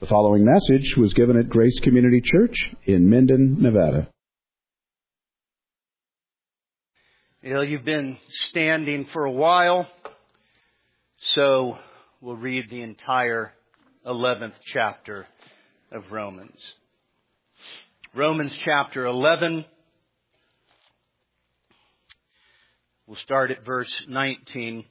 The following message was given at Grace Community Church in Minden, Nevada. You've been standing for a while, so we'll read the entire 11th chapter of Romans. Romans chapter 11. We'll start at verse 19.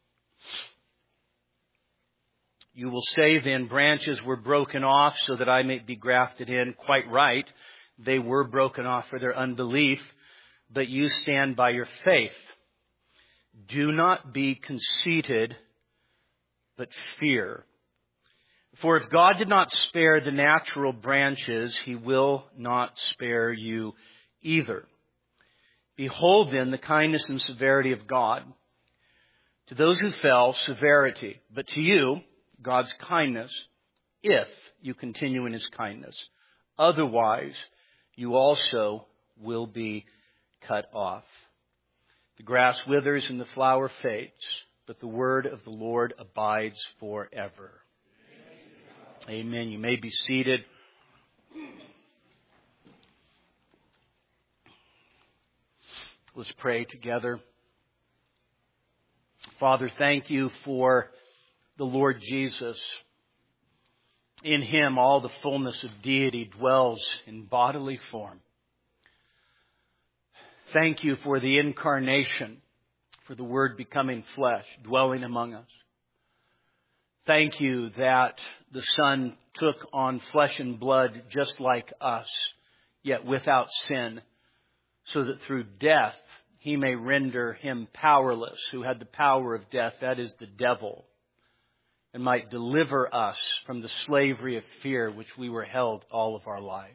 You will say then, branches were broken off so that I may be grafted in. Quite right. They were broken off for their unbelief, but you stand by your faith. Do not be conceited, but fear. For if God did not spare the natural branches, He will not spare you either. Behold then the kindness and severity of God. To those who fell, severity, but to you, God's kindness, if you continue in His kindness. Otherwise, you also will be cut off. The grass withers and the flower fades, but the word of the Lord abides forever. Amen. You may be seated. Let's pray together. Father, thank you for the Lord Jesus. In Him, all the fullness of deity dwells in bodily form. Thank you for the incarnation, for the Word becoming flesh, dwelling among us. Thank you that the Son took on flesh and blood just like us, yet without sin, so that through death He may render Him powerless, who had the power of death, that is the devil, and might deliver us from the slavery of fear which we were held all of our lives.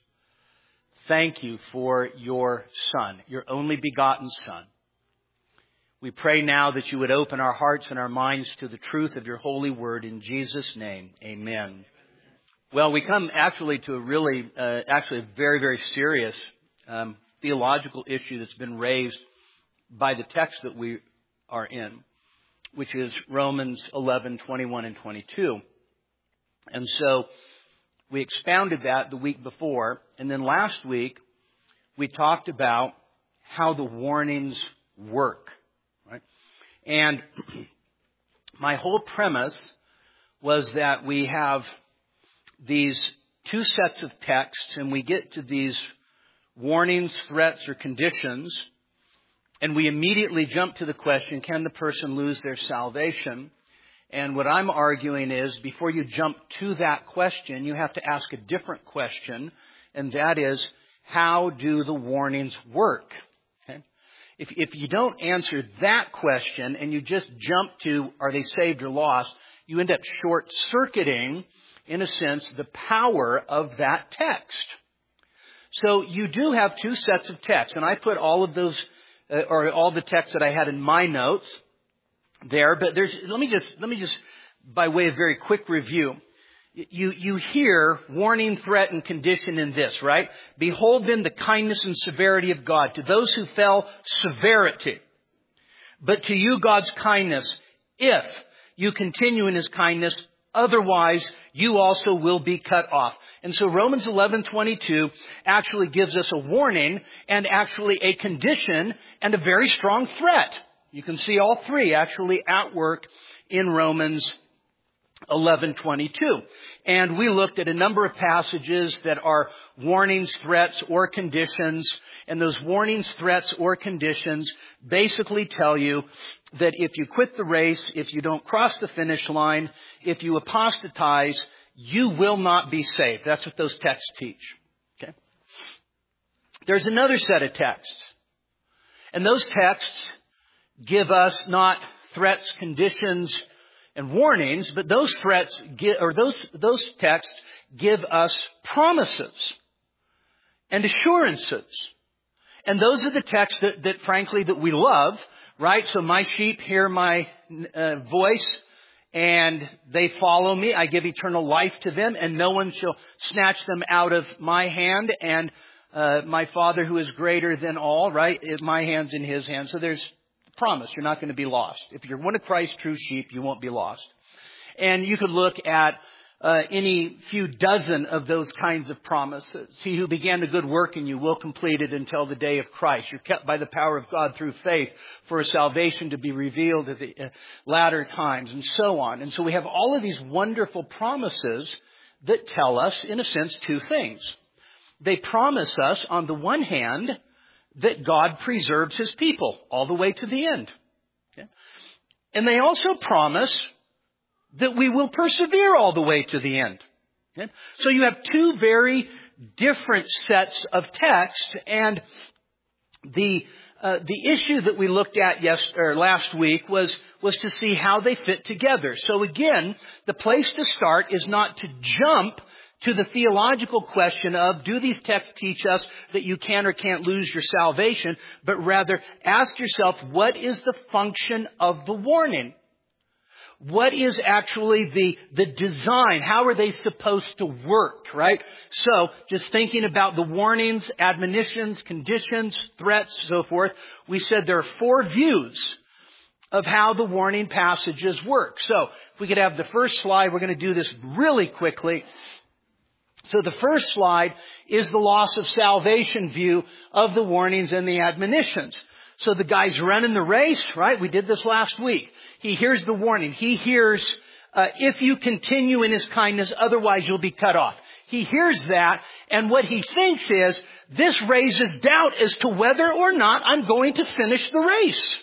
Thank you for your Son, your only begotten Son. We pray now that you would open our hearts and our minds to the truth of your holy word in Jesus' name. Amen. Well, we come actually to a very, very serious theological issue that's been raised by the text that we are in, which is Romans 11, 21 and 22. And so we expounded that the week before. And then last week, we talked about how the warnings work. Right? And my whole premise was that we have these two sets of texts, and we get to these warnings, threats, or conditions, and we immediately jump to the question, can the person lose their salvation? And what I'm arguing is, before you jump to that question, you have to ask a different question, and that is, how do the warnings work? Okay? If you don't answer that question, and you just jump to, are they saved or lost, you end up short-circuiting, in a sense, the power of that text. So you do have two sets of texts, and I put all of those, or all the texts that I had in my notes there, but let me just, by way of very quick review, you hear warning, threat, and condition in this, right? Behold then the kindness and severity of God. To those who fell, severity. But to you, God's kindness, if you continue in His kindness, otherwise you also will be cut off. And so Romans 11:22 actually gives us a warning and actually a condition and a very strong threat. You can see all three actually at work in Romans 11:22. And we looked at a number of passages that are warnings, threats, or conditions. And those warnings, threats, or conditions basically tell you that if you quit the race, if you don't cross the finish line, if you apostatize, you will not be saved. That's what those texts teach. Okay? There's another set of texts. And those texts give us not threats, conditions, and warnings, but those those texts give us promises and assurances. And those are the texts that frankly that we love, right? So my sheep hear my voice and they follow me. I give eternal life to them, and no one shall snatch them out of my hand. And my Father who is greater than all, right? My hand's in His hand. So there's promise. You're not going to be lost. If you're one of Christ's true sheep, you won't be lost. And you could look at any few dozen of those kinds of promises. He who began a good work in you will complete it until the day of Christ. You're kept by the power of God through faith for a salvation to be revealed at the latter times, and so on. And so we have all of these wonderful promises that tell us, in a sense, two things. They promise us, on the one hand, that God preserves His people all the way to the end. Okay? And they also promise that we will persevere all the way to the end. Okay? So you have two very different sets of text, and the issue that we looked at last week was to see how they fit together. So again, the place to start is not to jump to the theological question of, do these texts teach us that you can or can't lose your salvation, but rather ask yourself, what is the function of the warning? What is actually the design? How are they supposed to work, right? So, just thinking about the warnings, admonitions, conditions, threats, so forth, we said there are four views of how the warning passages work. So, if we could have the first slide, we're going to do this really quickly. So the first slide is the loss of salvation view of the warnings and the admonitions. So the guy's running the race, right? We did this last week. He hears the warning. He hears, if you continue in His kindness, otherwise you'll be cut off. He hears that, and what he thinks is, this raises doubt as to whether or not I'm going to finish the race.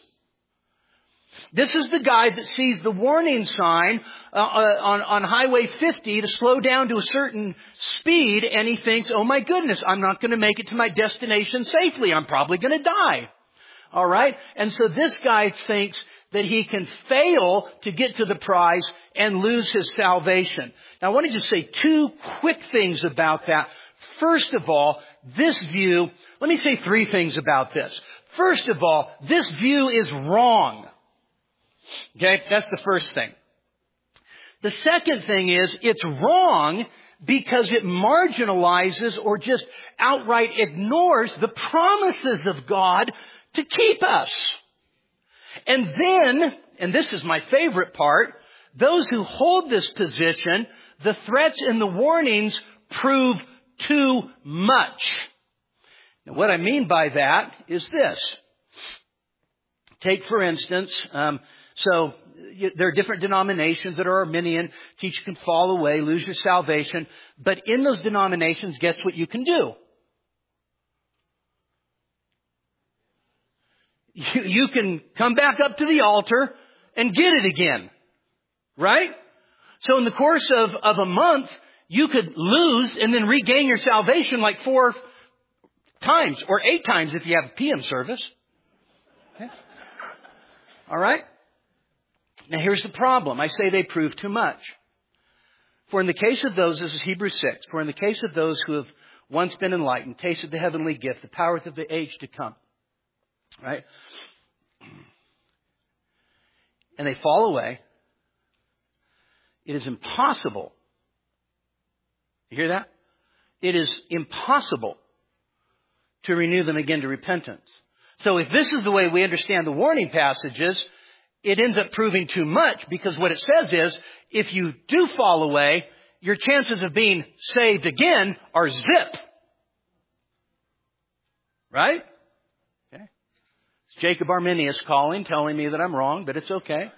This is the guy that sees the warning sign on Highway 50 to slow down to a certain speed, and he thinks, oh my goodness, I'm not going to make it to my destination safely. I'm probably going to die. All right? And so this guy thinks that he can fail to get to the prize and lose his salvation. Now I want to just say two quick things about that. First of all, this view, let me say three things about this. First of all, this view is wrong. Okay, that's the first thing. The second thing is, it's wrong because it marginalizes or just outright ignores the promises of God to keep us. And then, and this is my favorite part, those who hold this position, the threats and the warnings prove too much. Now, what I mean by that is this. Take, for instance, so there are different denominations that are Arminian, teach you can fall away, lose your salvation. But in those denominations, guess what you can do? You can come back up to the altar and get it again. Right? So in the course of a month, you could lose and then regain your salvation like 4 times or 8 times if you have a PM service. Okay. All right? Now here's the problem. I say they prove too much. For in the case of those, this is Hebrews 6, for in the case of those who have once been enlightened, tasted the heavenly gift, the powers of the age to come, right? And they fall away, it is impossible. You hear that? It is impossible to renew them again to repentance. So if this is the way we understand the warning passages, it ends up proving too much, because what it says is, if you do fall away, your chances of being saved again are zip. Right? Okay. It's Jacob Arminius calling, telling me that I'm wrong, but it's okay.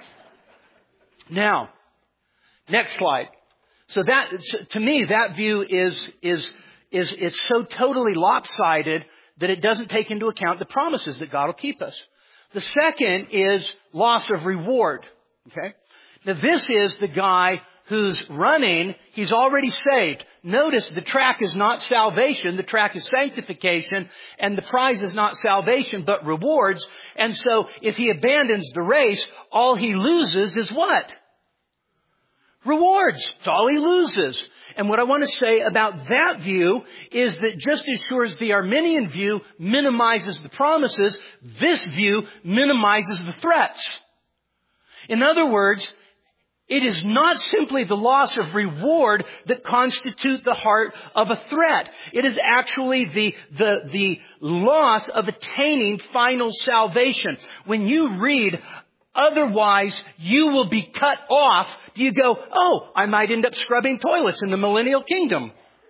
Now, next slide. So that, to me, that view is so totally lopsided that it doesn't take into account the promises that God will keep us. The second is loss of reward. Okay? Now this is the guy who's running. He's already saved. Notice the track is not salvation. The track is sanctification. And the prize is not salvation, but rewards. And so if he abandons the race, all he loses is what? Rewards. It's all he loses. And what I want to say about that view is that just as sure as the Arminian view minimizes the promises, this view minimizes the threats. In other words, it is not simply the loss of reward that constitute the heart of a threat. It is actually the loss of attaining final salvation. When you read Otherwise, you will be cut off. Do you go, oh, I might end up scrubbing toilets in the millennial kingdom.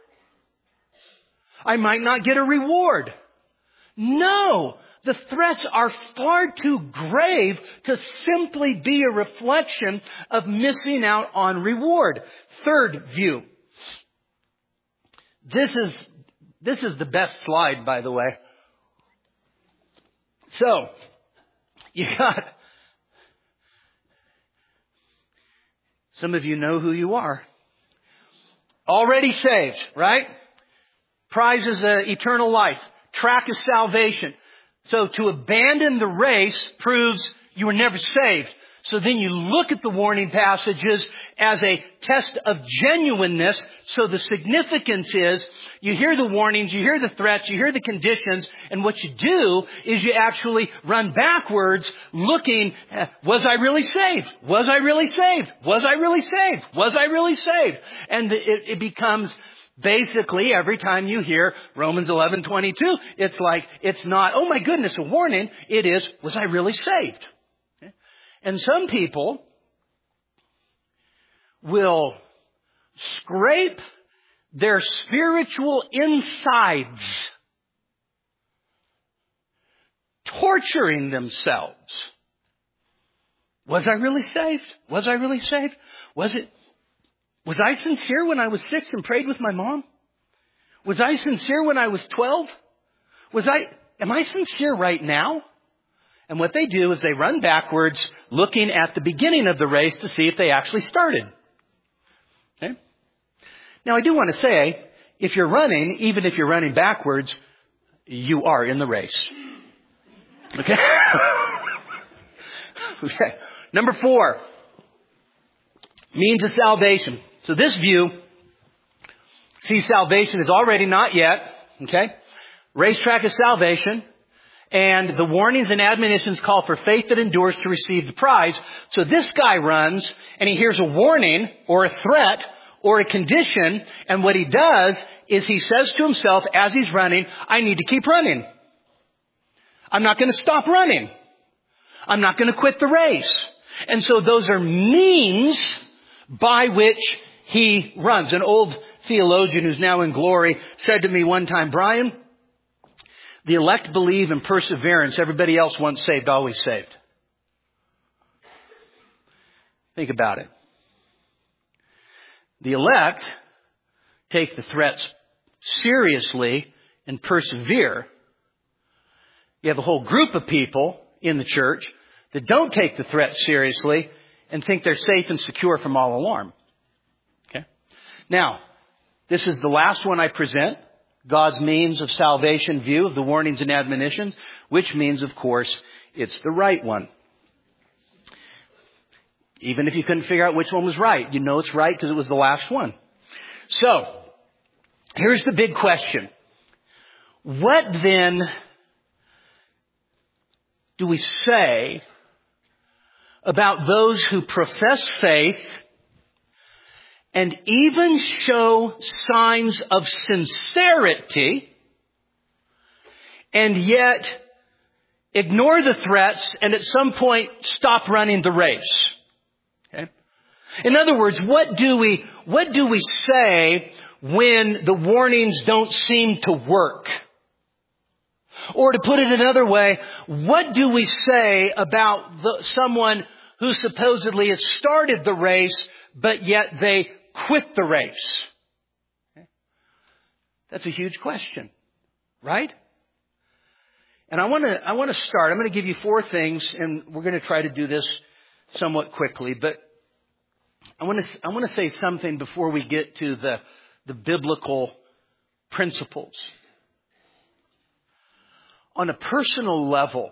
I might not get a reward. No, the threats are far too grave to simply be a reflection of missing out on reward. Third view. This is the best slide, by the way. So, you got, some of you know who you are. Already saved, right? Prize is eternal life. Track is salvation. So to abandon the race proves you were never saved. So then you look at the warning passages as a test of genuineness. So the significance is you hear the warnings, you hear the threats, you hear the conditions, and what you do is you actually run backwards looking, was I really saved? Was I really saved? Was I really saved? Was I really saved? And it becomes basically every time you hear Romans 11:22, it's like, it's not, oh my goodness, a warning. It is, was I really saved? And some people will scrape their spiritual insides, torturing themselves. Was I really saved? Was I really saved? Was I sincere when I was 6 and prayed with my mom? Was I sincere when I was 12? Am I sincere right now? And what they do is they run backwards looking at the beginning of the race to see if they actually started. Okay? Now I do want to say, if you're running, even if you're running backwards, you are in the race. Okay? Okay. Number 4. Means of salvation. So this view sees salvation as already not yet. Okay? Racetrack is salvation. And the warnings and admonitions call for faith that endures to receive the prize. So this guy runs and he hears a warning or a threat or a condition. And what he does is he says to himself as he's running, I need to keep running. I'm not going to stop running. I'm not going to quit the race. And so those are means by which he runs. An old theologian who's now in glory said to me one time, Brian, the elect believe in perseverance. Everybody else once saved, always saved. Think about it. The elect take the threats seriously and persevere. You have a whole group of people in the church that don't take the threats seriously and think they're safe and secure from all alarm. Okay? Now, this is the last one I present. God's means of salvation view of the warnings and admonitions, which means, of course, it's the right one. Even if you couldn't figure out which one was right, you know it's right because it was the last one. So, here's the big question. What then do we say about those who profess faith and even show signs of sincerity and yet ignore the threats and at some point stop running the race? Okay? In other words, what do we say when the warnings don't seem to work? Or to put it another way, what do we say about someone who supposedly has started the race, but yet they quit the race? Okay. That's a huge question, right? And I want to start. I'm going to give you 4 things, and we're going to try to do this somewhat quickly. But I want to say something before we get to the biblical principles. On a personal level,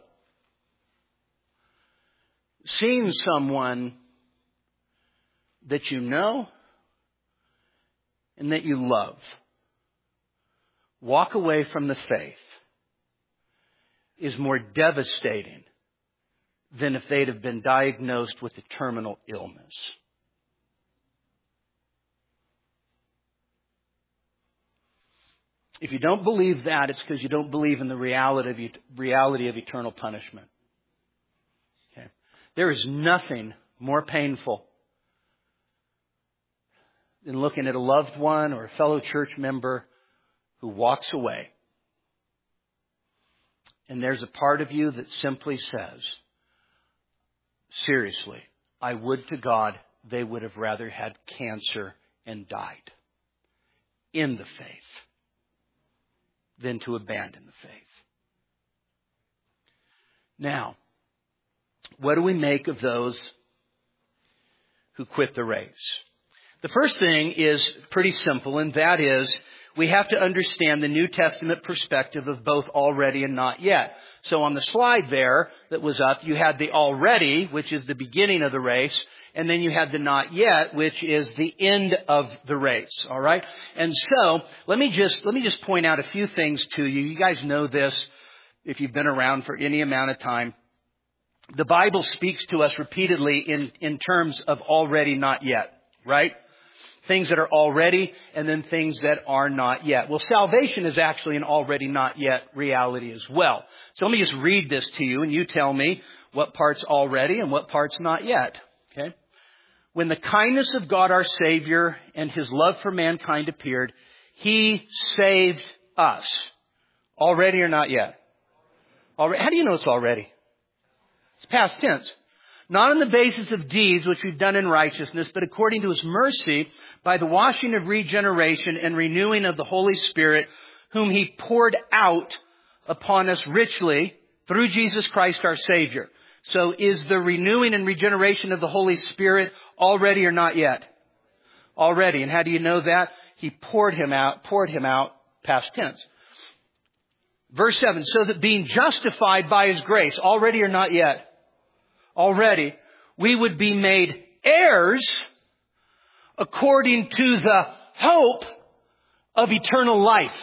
seeing someone that you know and that you love walk away from the faith is more devastating than if they'd have been diagnosed with a terminal illness. If you don't believe that, it's because you don't believe in the reality of eternal punishment. Okay. There is nothing more painful than looking at a loved one or a fellow church member who walks away. And there's a part of you that simply says, seriously, I would to God they would have rather had cancer and died in the faith than to abandon the faith. Now, what do we make of those who quit the race? The first thing is pretty simple, and that is we have to understand the New Testament perspective of both already and not yet. So on the slide there that was up, you had the already, which is the beginning of the race, and then you had the not yet, which is the end of the race. All right? And so let me just point out a few things to you. You guys know this if you've been around for any amount of time. The Bible speaks to us repeatedly in terms of already, not yet, right? Things that are already and then things that are not yet. Well, salvation is actually an already, not yet reality as well. So let me just read this to you and you tell me what part's already and what part's not yet. Okay? When the kindness of God our Savior and His love for mankind appeared, He saved us. Already or not yet? Already. How do you know it's already? It's past tense. Not on the basis of deeds which we've done in righteousness, but according to His mercy, by the washing of regeneration and renewing of the Holy Spirit, whom He poured out upon us richly through Jesus Christ our Savior. So is the renewing and regeneration of the Holy Spirit already or not yet? Already. And how do you know that? He poured Him out, past tense. Verse 7, so that being justified by His grace, already or not yet? Already, we would be made heirs according to the hope of eternal life.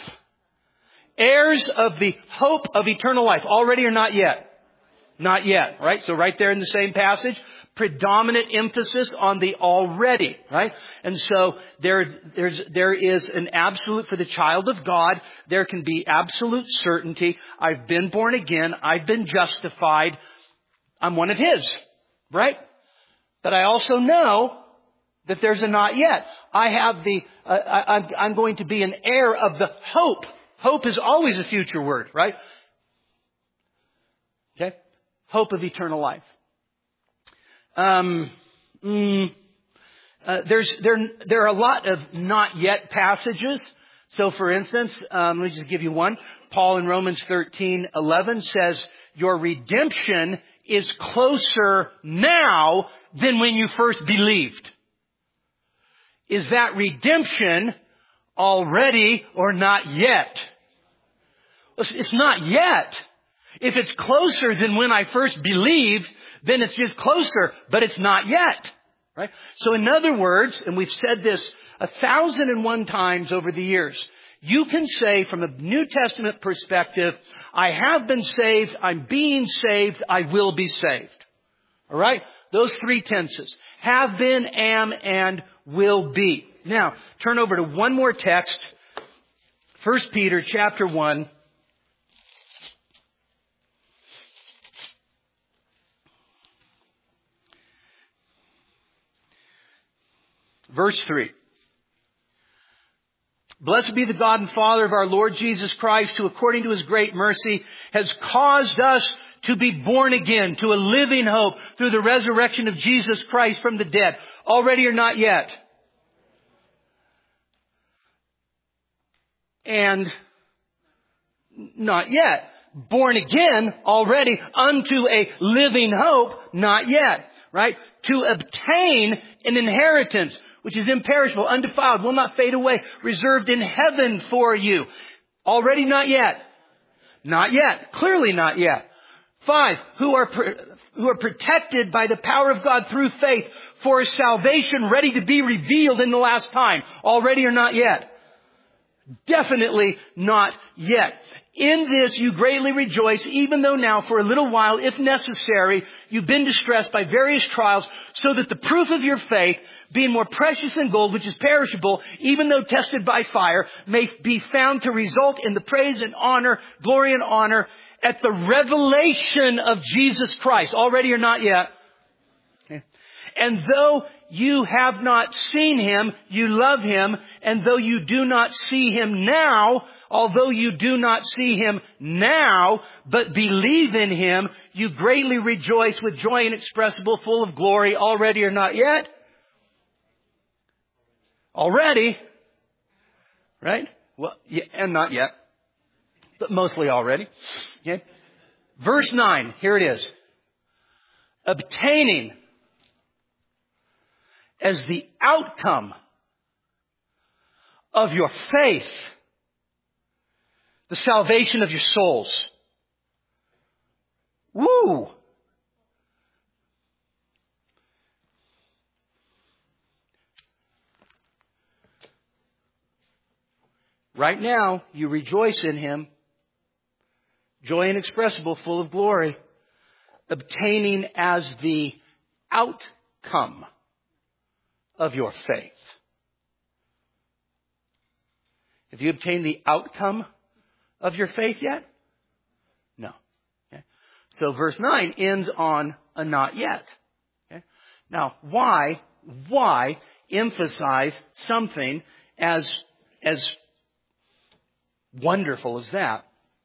Heirs of the hope of eternal life. Already or not yet? Not yet, right? So right there in the same passage, predominant emphasis on the already, right? And so there is an absolute, for the child of God, there can be absolute certainty. I've been born again. I've been justified. I'm one of His, right? But I also know that there's a not yet. I have I'm going to be an heir of the hope. Hope is always a future word, right? Okay? Hope of eternal life. There are a lot of not yet passages. So for instance, let me just give you one. Paul in Romans 13:11 says, your redemption is closer now than when you first believed. Is that redemption already or not yet? It's not yet. If it's closer than when I first believed, then it's just closer, but it's not yet. Right? So in other words, and we've said this 1,001 times over the years, you can say from a New Testament perspective, I have been saved, I'm being saved, I will be saved. All right? Those three tenses. Have been, am, and will be. Now, turn over to one more text. 1 Peter chapter 1. Verse 3. Blessed be the God and Father of our Lord Jesus Christ, who according to His great mercy has caused us to be born again to a living hope through the resurrection of Jesus Christ from the dead. Already or not yet? And not yet. Born again already unto a living hope, not yet. Right? To obtain an inheritance which is imperishable, undefiled, will not fade away, reserved in heaven for you. Already not yet. Not yet. Clearly not yet. 5, who are protected by the power of God through faith for a salvation ready to be revealed in the last time. Already or not yet? Definitely not yet. In this you greatly rejoice, even though now for a little while, if necessary, you've been distressed by various trials, so that the proof of your faith, being more precious than gold, which is perishable, even though tested by fire, may be found to result in the praise and honor, glory and honor, at the revelation of Jesus Christ. Already or not yet? And though you have not seen Him, you love Him. And though you do not see Him now, although you do not see Him now, but believe in Him, you greatly rejoice with joy inexpressible, full of glory, already or not yet? Already. Right? Well, yeah, and not yet. But mostly already. Okay. Verse 9, here it is. Obtaining as the outcome of your faith the salvation of your souls. Woo! Right now, you rejoice in Him, joy inexpressible, full of glory, obtaining as the outcome of your faith. Have you obtained the outcome of your faith yet? No. Okay. So verse 9 ends on a not yet. Okay. Now, why emphasize something as wonderful as that?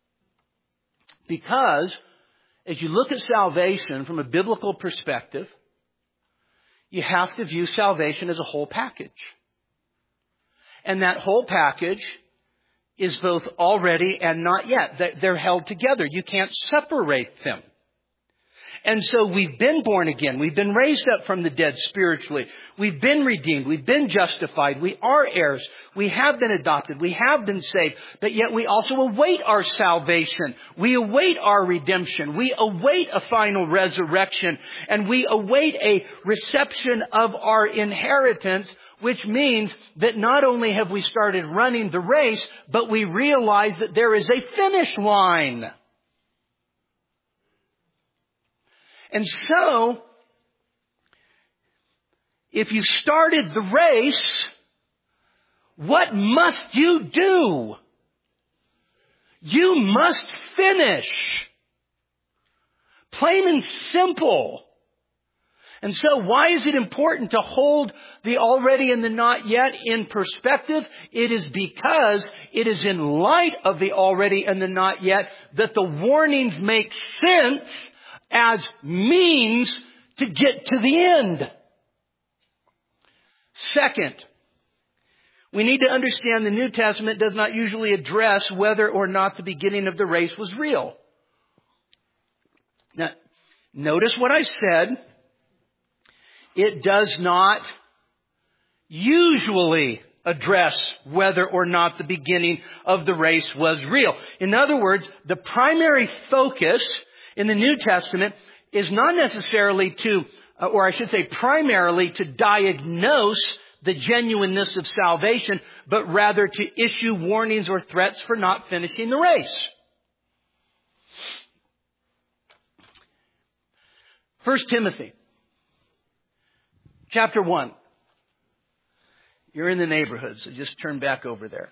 Because as you look at salvation from a biblical perspective, you have to view salvation as a whole package. And that whole package is both already and not yet. They're held together. You can't separate them. And so we've been born again. We've been raised up from the dead spiritually. We've been redeemed. We've been justified. We are heirs. We have been adopted. We have been saved. But yet we also await our salvation. We await our redemption. We await a final resurrection. And we await a reception of our inheritance, which means that not only have we started running the race, but we realize that there is a finish line. And so, if you started the race, what must you do? You must finish. Plain and simple. And so why is it important to hold the already and the not yet in perspective? It is because it is in light of the already and the not yet that the warnings make sense as means to get to the end. Second, we need to understand the New Testament does not usually address whether or not the beginning of the race was real. Now, notice what I said. It does not usually address whether or not the beginning of the race was real. In other words, the primary focus in the New Testament is not necessarily primarily to diagnose the genuineness of salvation, but rather to issue warnings or threats for not finishing the race. 1 Timothy, chapter 1. You're in the neighborhood, so just turn back over there.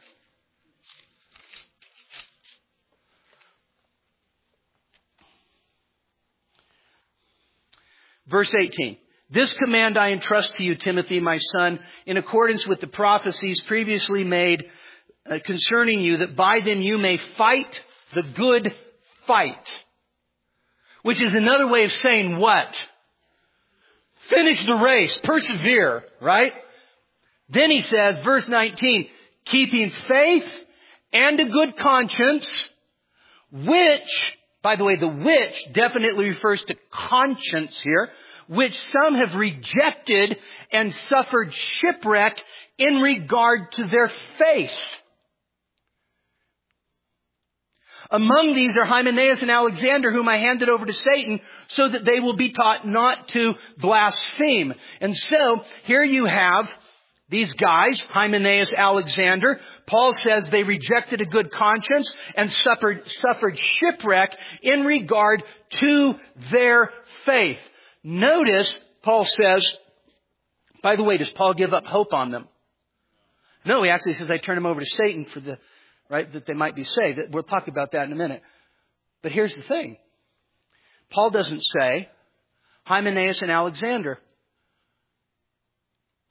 Verse 18. This command I entrust to you, Timothy, my son, in accordance with the prophecies previously made concerning you, that by them you may fight the good fight. Which is another way of saying what? Finish the race. Persevere, right? Then he says, verse 19, keeping faith and a good conscience, which, by the way, the which definitely refers to conscience here, which some have rejected and suffered shipwreck in regard to their faith. Among these are Hymenaeus and Alexander, whom I handed over to Satan, so that they will be taught not to blaspheme. And so, here you have these guys, Hymenaeus, Alexander. Paul says they rejected a good conscience and suffered shipwreck in regard to their faith. Notice, Paul says, by the way, does Paul give up hope on them? No, he actually says, I turn them over to Satan for the, right, that they might be saved. We'll talk about that in a minute. But here's the thing. Paul doesn't say, Hymenaeus and Alexander,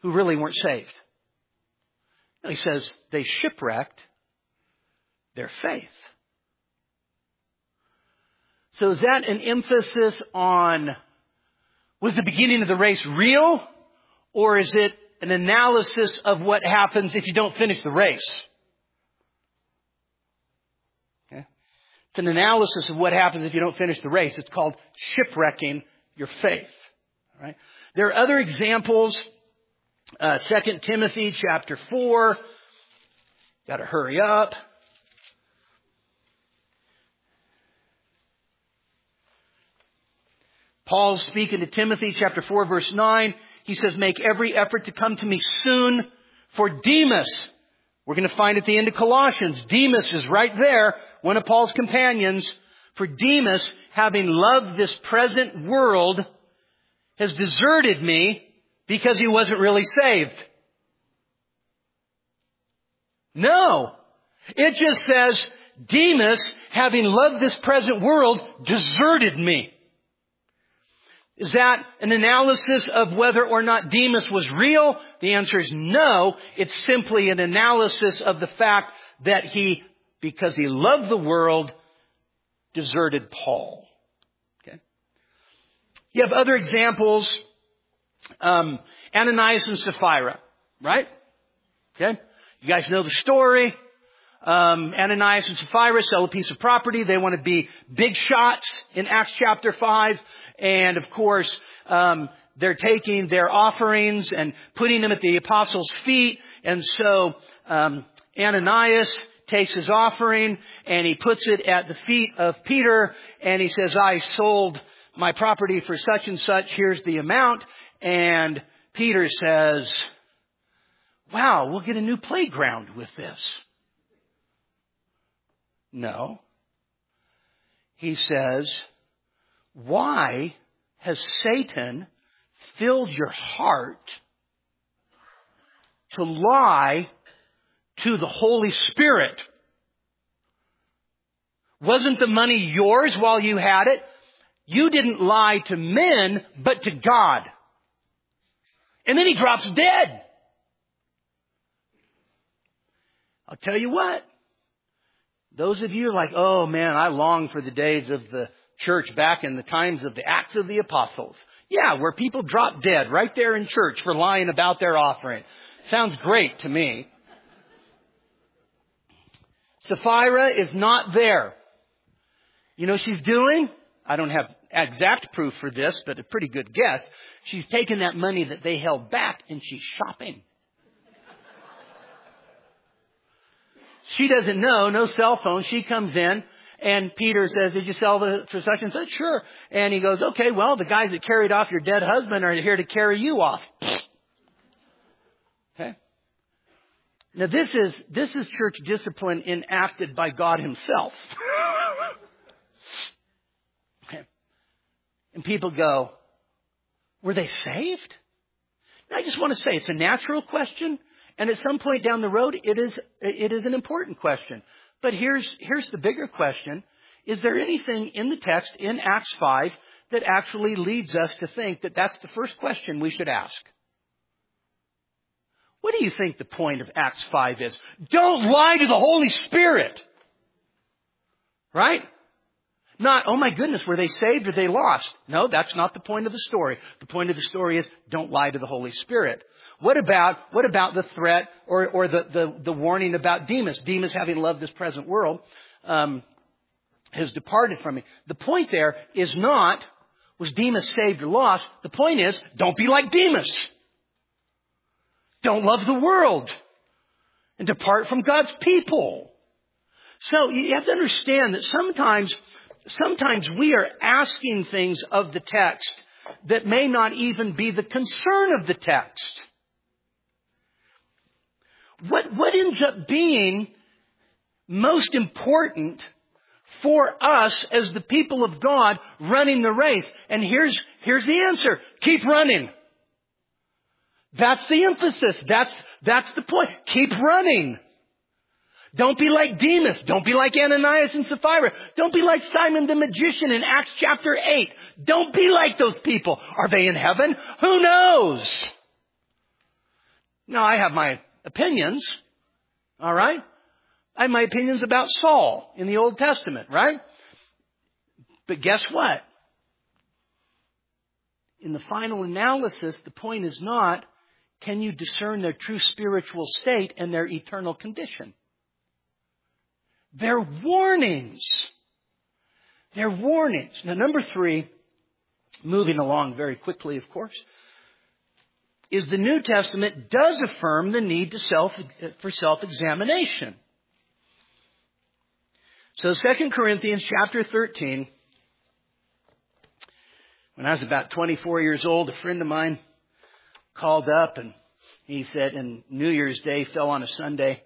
who really weren't saved. No, he says they shipwrecked their faith. So is that an emphasis on, was the beginning of the race real? Or is it an analysis of what happens if you don't finish the race? Okay. It's an analysis of what happens if you don't finish the race. It's called shipwrecking your faith. All right. There are other examples. 2 Timothy chapter 4. Got to hurry up. Paul's speaking to Timothy, chapter 4, verse 9. He says, make every effort to come to me soon for Demas. We're going to find at the end of Colossians, Demas is right there, one of Paul's companions. For Demas, having loved this present world, has deserted me because he wasn't really saved. No. It just says, Demas, having loved this present world, deserted me. Is that an analysis of whether or not Demas was real? The answer is no. It's simply an analysis of the fact that he, because he loved the world, deserted Paul. Okay. You have other examples. Ananias and Sapphira, right? Okay. You guys know the story. Ananias and Sapphira sell a piece of property. They want to be big shots in Acts chapter 5. And of course, they're taking their offerings and putting them at the apostles' feet. And so, Ananias takes his offering and he puts it at the feet of Peter. And he says, I sold my property for such and such. Here's the amount. And Peter says, wow, we'll get a new playground with this. No. He says, why has Satan filled your heart to lie to the Holy Spirit? Wasn't the money yours while you had it? You didn't lie to men, but to God. And then he drops dead. I'll tell you what. Those of you are like, oh man, I long for the days of the church back in the times of the Acts of the Apostles. Yeah, where people drop dead right there in church for lying about their offering. Sounds great to me. Sapphira is not there. You know what she's doing? I don't have exact proof for this, but a pretty good guess. She's taken that money that they held back and she's shopping. She doesn't know, no cell phone. She comes in and Peter says, did you sell it for such and such? Sure. And he goes, okay, well, the guys that carried off your dead husband are here to carry you off. Okay. Now this is church discipline enacted by God himself. Okay. And people go, were they saved? And I just want to say it's a natural question. And at some point down the road, it is an important question. But here's the bigger question. Is there anything in the text in Acts 5 that actually leads us to think that that's the first question we should ask? What do you think the point of Acts 5 is? Don't lie to the Holy Spirit. Right? Not, oh my goodness, were they saved or they lost? No, that's not the point of the story. The point of the story is don't lie to the Holy Spirit. What about the threat or the warning about Demas? Demas, having loved this present world, has departed from me. The point there is not, was Demas saved or lost? The point is, don't be like Demas. Don't love the world and depart from God's people. So you have to understand that sometimes we are asking things of the text that may not even be the concern of the text. What ends up being most important for us as the people of God running the race? And here's the answer. Keep running. That's the emphasis. That's the point. Keep running. Don't be like Demas. Don't be like Ananias and Sapphira. Don't be like Simon the magician in Acts chapter 8. Don't be like those people. Are they in heaven? Who knows? Now, I have my opinions, all right? I have my opinions about Saul in the Old Testament, right? But guess what? In the final analysis, the point is not, can you discern their true spiritual state and their eternal condition? They're warnings. They're warnings. Now, number 3, moving along very quickly, of course, is the New Testament does affirm the need for self-examination. So 2 Corinthians chapter 13, when I was about 24 years old, a friend of mine called up and he said, and New Year's Day fell on a Sunday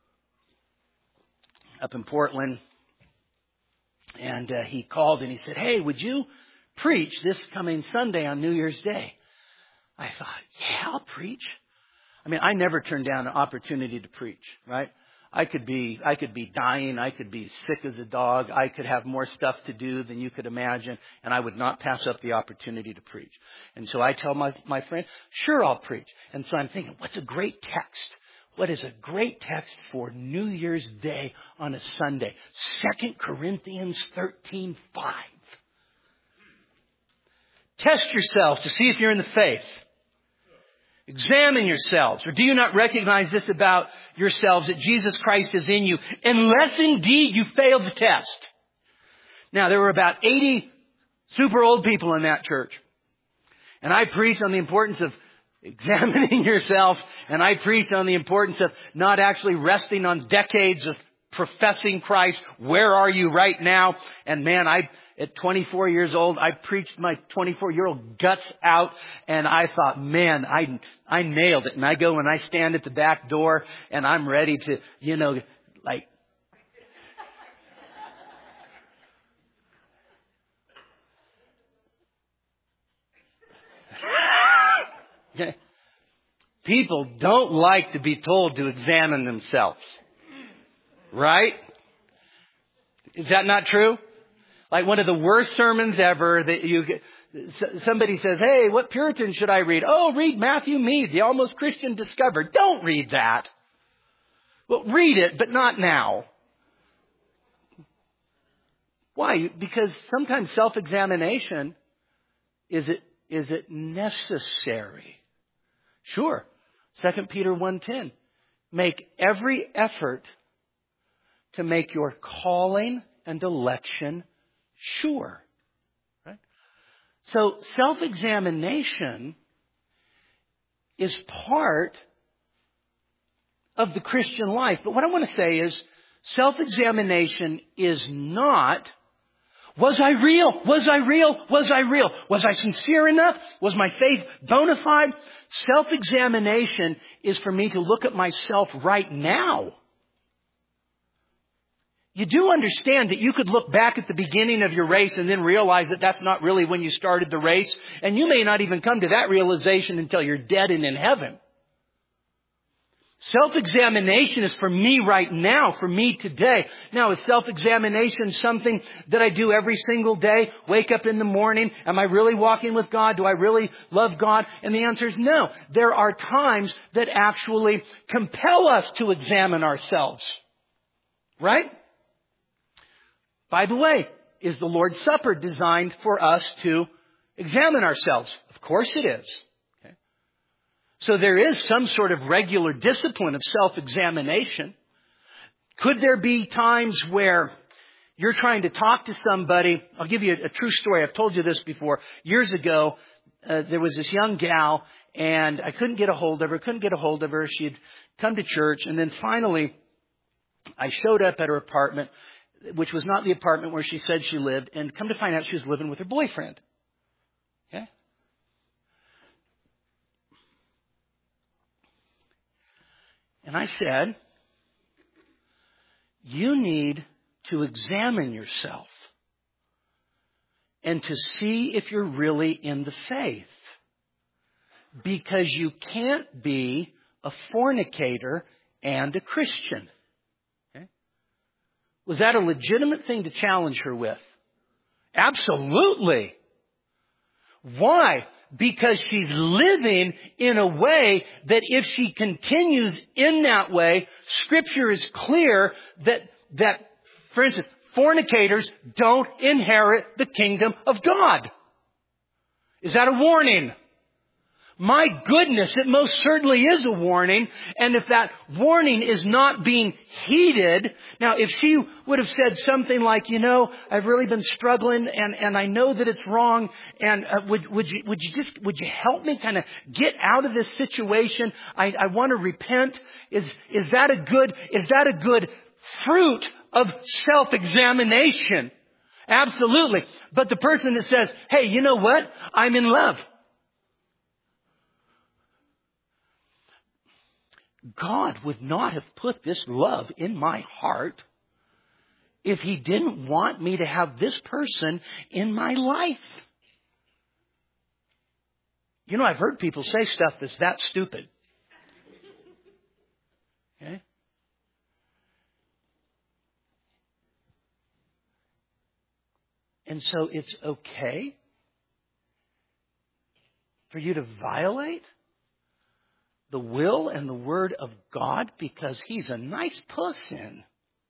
up in Portland. And he called and he said, hey, would you preach this coming Sunday on New Year's Day? I thought, yeah, I'll preach. I mean, I never turn down an opportunity to preach, right? I could be dying. I could be sick as a dog. I could have more stuff to do than you could imagine. And I would not pass up the opportunity to preach. And so I tell my friend, sure, I'll preach. And so I'm thinking, what's a great text? What is a great text for New Year's Day on a Sunday? 2 Corinthians 13:5. Test yourselves to see if you're in the faith. Examine yourselves. Or do you not recognize this about yourselves, that Jesus Christ is in you, unless indeed you fail the test? Now, there were about 80 super old people in that church. And I preached on the importance of examining yourself. And I preached on the importance of not actually resting on decades of professing Christ. Where are you right now? And man, at 24 years old, I preached my 24-year-old guts out. And I thought, man, I nailed it. And I go and I stand at the back door and I'm ready to, like, okay. People don't like to be told to examine themselves. Right? Is that not true? Like one of the worst sermons ever that somebody says, hey, what Puritan should I read? Oh, read Matthew Mead, The Almost Christian Discovered. Don't read that. Well, read it, but not now. Why? Because sometimes self-examination, is it necessary? Sure. 2 Peter 1:10. Make every effort to make your calling and election sure. Right? So self-examination is part of the Christian life. But what I want to say is self-examination is not, was I real? Was I real? Was I real? Was I sincere enough? Was my faith bona fide? Self-examination is for me to look at myself right now. You do understand that you could look back at the beginning of your race and then realize that that's not really when you started the race. And you may not even come to that realization until you're dead and in heaven. Self-examination is for me right now, for me today. Now, is self-examination something that I do every single day? Wake up in the morning. Am I really walking with God? Do I really love God? And the answer is no. There are times that actually compel us to examine ourselves. Right? By the way, is the Lord's Supper designed for us to examine ourselves? Of course it is. Okay. So there is some sort of regular discipline of self-examination. Could there be times where you're trying to talk to somebody? I'll give you a true story. I've told you this before. Years ago, there was this young gal, and I couldn't get a hold of her. She'd come to church, and then finally, I showed up at her apartment, which was not the apartment where she said she lived, and come to find out she was living with her boyfriend. Okay? And I said, you need to examine yourself and to see if you're really in the faith. Because you can't be a fornicator and a Christian. Was that a legitimate thing to challenge her with? Absolutely. Why? because she's living in a way that if she continues in that way, Scripture is clear that, for instance, fornicators don't inherit the kingdom of God. Is that a warning? My goodness, it most certainly is a warning. And if that warning is not being heeded, now if she would have said something like, I've really been struggling and I know that it's wrong, and would you help me kind of get out of this situation? I want to repent. Is that a good fruit of self-examination? Absolutely. But the person that says, hey, you know what? I'm in love. God would not have put this love in my heart if He didn't want me to have this person in my life. I've heard people say stuff that's that stupid. Okay? And so it's okay for you to violate the will and the word of God because He's a nice person.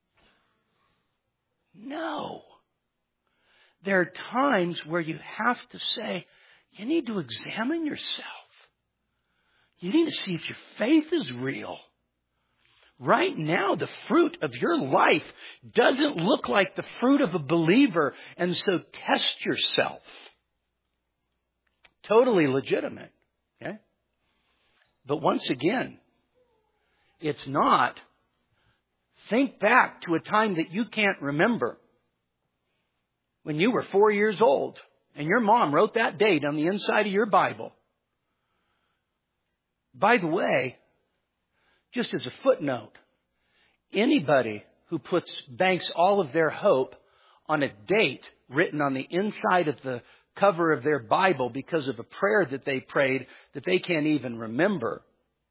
No. There are times where you have to say, you need to examine yourself. You need to see if your faith is real. Right now, the fruit of your life doesn't look like the fruit of a believer, and so test yourself. Totally legitimate. Okay? But once again, it's not. Think back to a time that you can't remember. When you were 4 years old and your mom wrote that date on the inside of your Bible. By the way, just as a footnote, anybody who banks all of their hope on a date written on the inside of the cover of their Bible because of a prayer that they prayed that they can't even remember,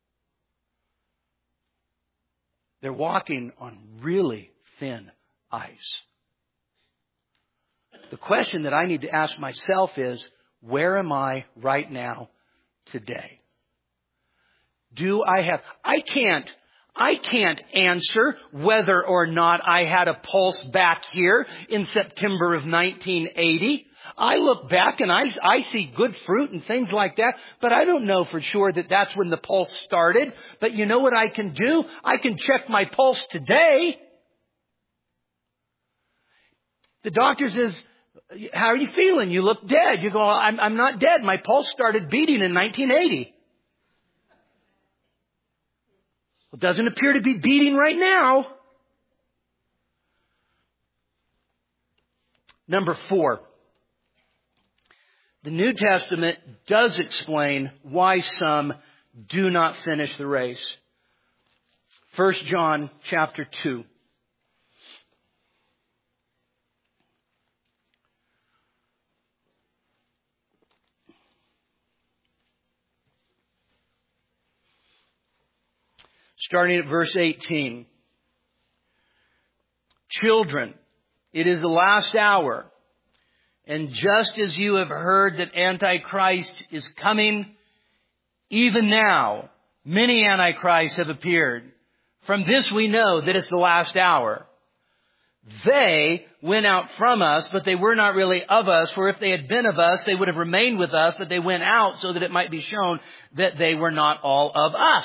they're walking on really thin ice. The question that I need to ask myself is, where am I right now today? I can't answer whether or not I had a pulse back here in September of 1980. I look back and I see good fruit and things like that, but I don't know for sure that that's when the pulse started. But you know what I can do? I can check my pulse today. The doctor says, how are you feeling? You look dead. You go, I'm not dead. My pulse started beating in 1980. Well, it doesn't appear to be beating right now. Number 4. The New Testament does explain why some do not finish the race. 1 John chapter 2. Starting at verse 18. Children, it is the last hour. And just as you have heard that Antichrist is coming, even now, many Antichrists have appeared. From this we know that it's the last hour. They went out from us, but they were not really of us. For if they had been of us, they would have remained with us, but they went out so that it might be shown that they were not all of us.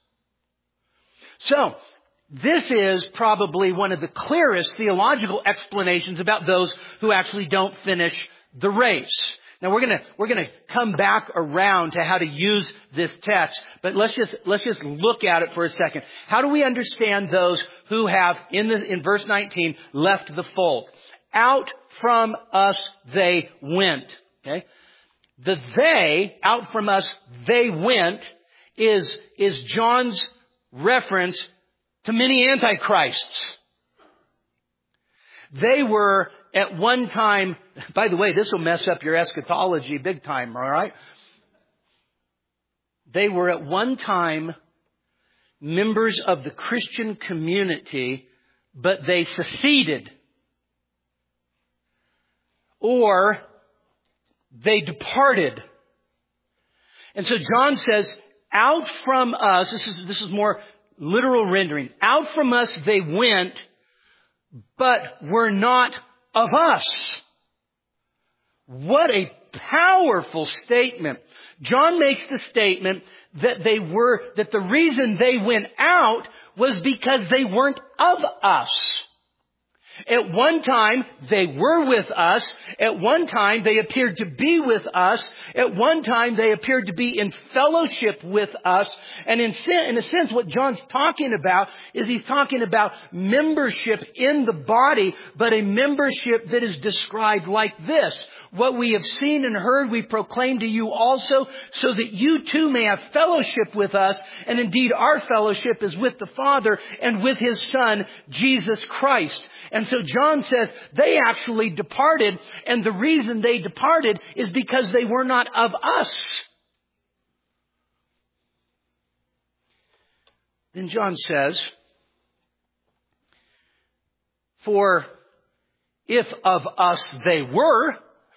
So, this is probably one of the clearest theological explanations about those who actually don't finish the race. Now we're gonna come back around to how to use this text, but let's just look at it for a second. How do we understand those who have in verse 19 left the fold? Out from us they went. Okay? The they, out from us they went, is John's reference to many antichrists. They were at one time, by the way, this will mess up your eschatology big time, all right? They were at one time members of the Christian community, but they seceded. Or they departed. And so John says, out from us, this is more literal rendering, out from us they went, but were not of us. What a powerful statement. John makes the statement that the reason they went out was because they weren't of us. At one time, they were with us. At one time, they appeared to be with us. At one time, they appeared to be in fellowship with us. And in a sense, what John's talking about is he's talking about membership in the body, but a membership that is described like this. What we have seen and heard, we proclaim to you also, so that you too may have fellowship with us. And indeed, our fellowship is with the Father and with His Son, Jesus Christ. And so John says they actually departed, and the reason they departed is because they were not of us. Then John says, for if of us they were,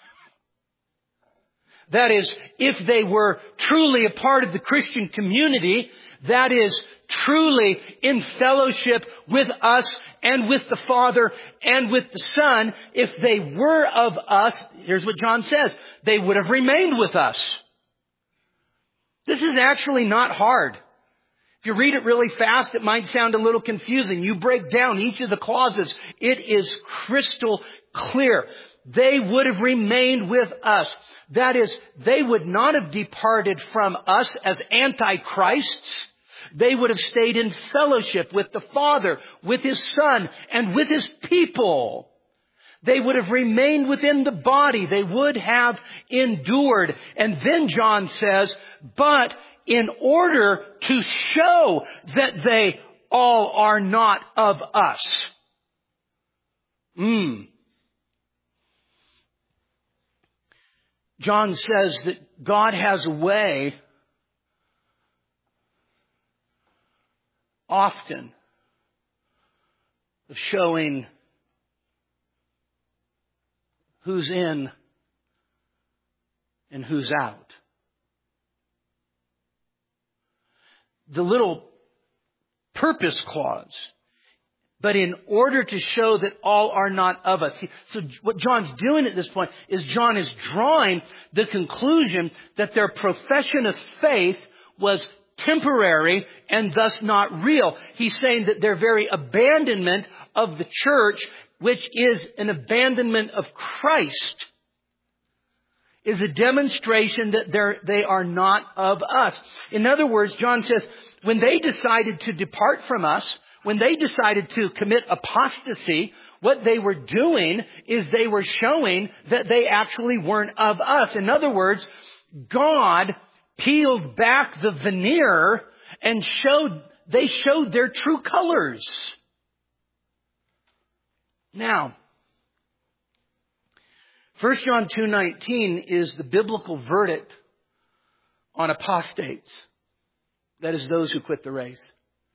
that is, if they were truly a part of the Christian community, that is, truly in fellowship with us and with the Father and with the Son, if they were of us, here's what John says, they would have remained with us. This is actually not hard. If you read it really fast, it might sound a little confusing. You break down each of the clauses. It is crystal clear. They would have remained with us. That is, they would not have departed from us as antichrists. They would have stayed in fellowship with the Father, with His Son, and with His people. They would have remained within the body. They would have endured. And then John says, but in order to show that they all are not of us. John says that God has a way often of showing who's in and who's out. The little purpose clause, but in order to show that all are not of us. So what John's doing at this point is John is drawing the conclusion that their profession of faith was temporary and thus not real. He's saying that their very abandonment of the church, which is an abandonment of Christ, is a demonstration that they are not of us. In other words, John says, when they decided to depart from us, when they decided to commit apostasy, what they were doing is they were showing that they actually weren't of us. In other words, God peeled back the veneer and they showed their true colors. Now, 1 John 2:19 is the biblical verdict on apostates. That is, those who quit the race.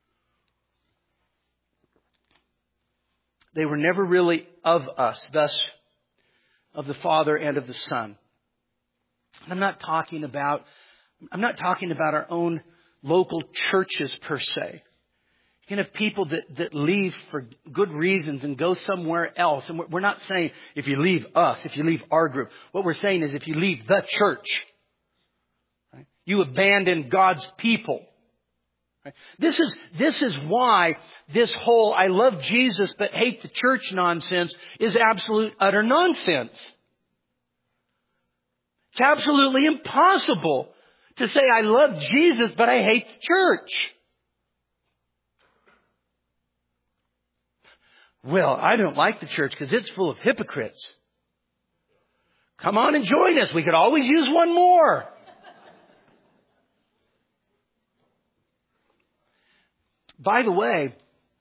They were never really of us, thus of the Father and of the Son. I'm not talking about our own local churches per se. You can have people that leave for good reasons and go somewhere else. And we're not saying if you leave us, if you leave our group. What we're saying is if you leave the church, right, you abandon God's people. Right? This is why this whole I love Jesus but hate the church nonsense is absolute utter nonsense. It's absolutely impossible to say I love Jesus but I hate the church. Well, I don't like the church because it's full of hypocrites. Come on and join us. We could always use one more. By the way,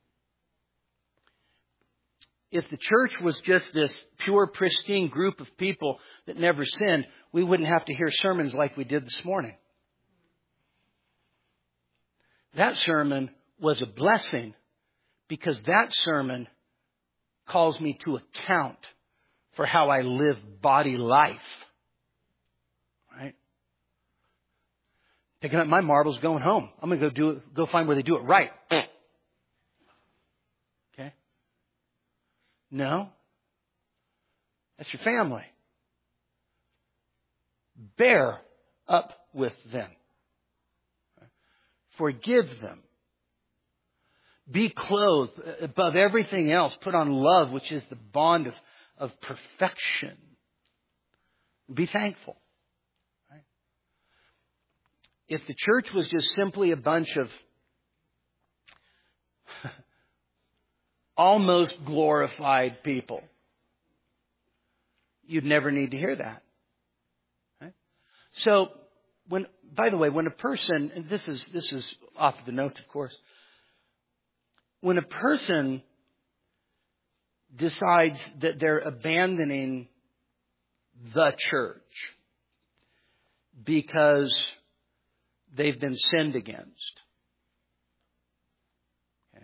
if the church was just this pure, pristine group of people that never sinned, we wouldn't have to hear sermons like we did this morning. That sermon was a blessing because that sermon calls me to account for how I live body life. Right? Picking up my marbles, going home. I'm going to go find where they do it right. Okay? No. That's your family. Bear up with them. Forgive them. Be clothed above everything else. Put on love, which is the bond of perfection. Be thankful. Right? If the church was just simply a bunch of almost glorified people, you'd never need to hear that. Right? So, by the way, when a person, and this is off the notes, of course, when a person decides that they're abandoning the church because they've been sinned against, okay,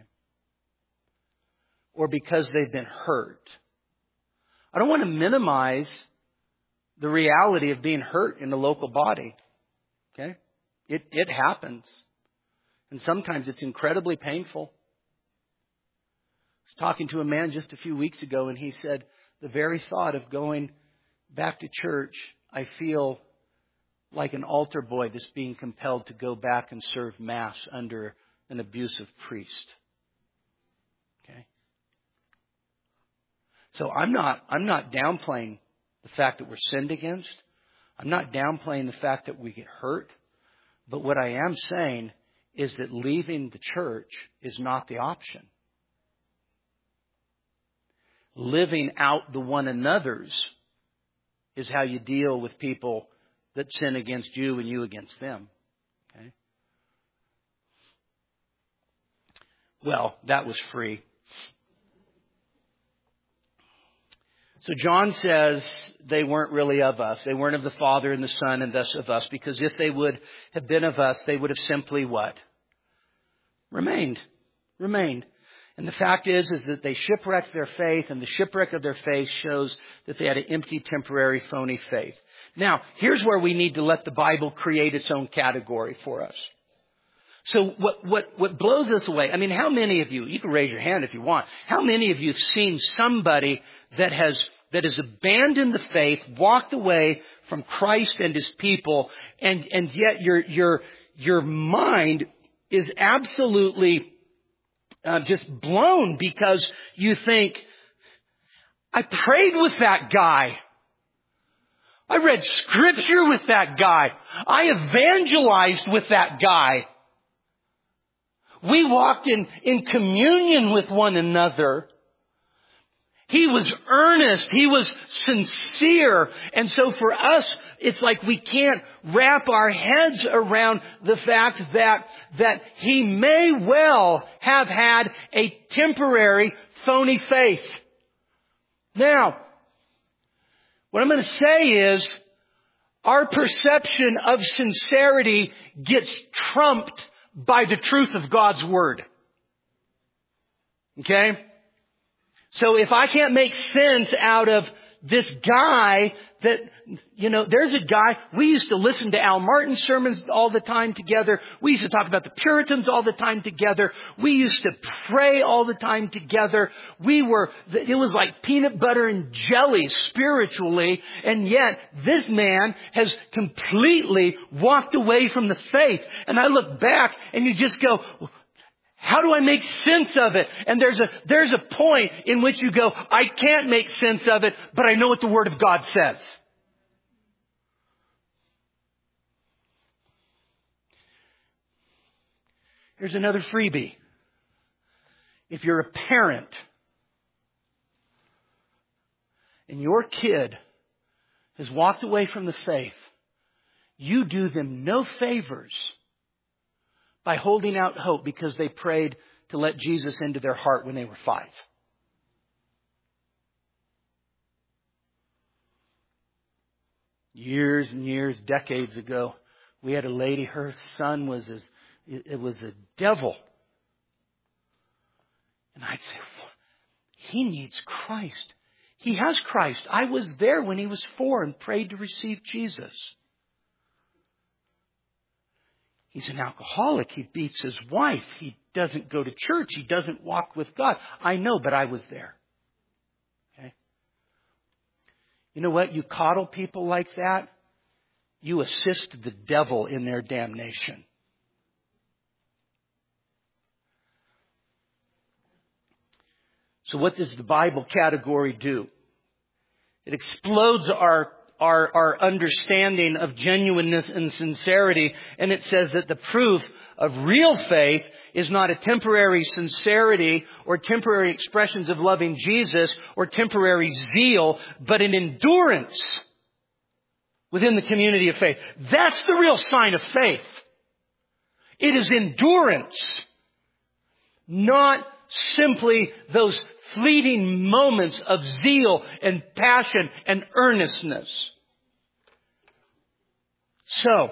or because they've been hurt, I don't want to minimize the reality of being hurt in the local body. Okay? It happens. And sometimes it's incredibly painful. I was talking to a man just a few weeks ago, and he said, the very thought of going back to church, I feel like an altar boy that's being compelled to go back and serve Mass under an abusive priest. Okay? So I'm not downplaying the fact that we're sinned against. I'm not downplaying the fact that we get hurt. But what I am saying is that leaving the church is not the option. Living out the one another's is how you deal with people that sin against you and you against them. Okay? Well, that was free. So John says they weren't really of us. They weren't of the Father and the Son and thus of us. Because if they would have been of us, they would have simply what? Remained. And the fact is that they shipwrecked their faith, and the shipwreck of their faith shows that they had an empty, temporary, phony faith. Now, here's where we need to let the Bible create its own category for us. So what blows us away, I mean, how many of you can raise your hand if you want, how many of you have seen somebody that has abandoned the faith, walked away from Christ and His people, and yet your mind is absolutely just blown because you think, I prayed with that guy. I read scripture with that guy. I evangelized with that guy. We walked in communion with one another. He was earnest. He was sincere. And so for us, it's like we can't wrap our heads around the fact that he may well have had a temporary phony faith. Now, what I'm going to say is our perception of sincerity gets trumped by the truth of God's Word. Okay? So if I can't make sense out of this guy that, there's a guy, we used to listen to Al Martin's sermons all the time together. We used to talk about the Puritans all the time together. We used to pray all the time together. It was like peanut butter and jelly spiritually. And yet this man has completely walked away from the faith. And I look back and you just go, how do I make sense of it? And there's a point in which you go, I can't make sense of it, but I know what the Word of God says. Here's another freebie. If you're a parent and your kid has walked away from the faith, you do them no favors by holding out hope because they prayed to let Jesus into their heart when they were 5. Years and years, decades ago, we had a lady, her son was a devil. And I'd say, he needs Christ. He has Christ. I was there when he was 4 and prayed to receive Jesus. He's an alcoholic. He beats his wife. He doesn't go to church. He doesn't walk with God. I know, but I was there. Okay? You know what? You coddle people like that, you assist the devil in their damnation. So what does the Bible category do? It explodes our understanding of genuineness and sincerity, and it says that the proof of real faith is not a temporary sincerity or temporary expressions of loving Jesus or temporary zeal, but an endurance within the community of faith. That's the real sign of faith. It is endurance, not simply those fleeting moments of zeal and passion and earnestness. So,